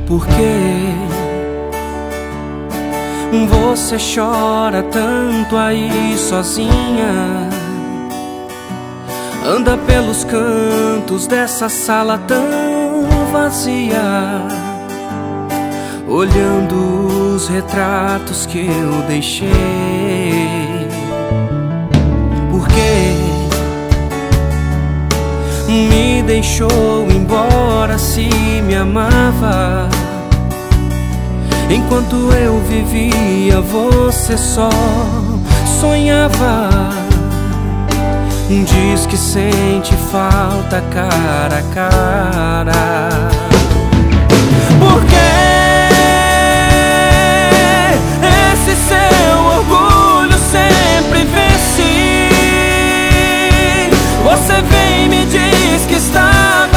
Por que você chora tanto aí sozinha? Anda pelos cantos dessa sala tão vazia, olhando os retratos que eu deixei. Por que me deixou embora se me amava? Enquanto eu vivia, você só sonhava. Diz que sente falta cara a cara. Por que esse seu orgulho sempre vence? Você vem e me diz que estava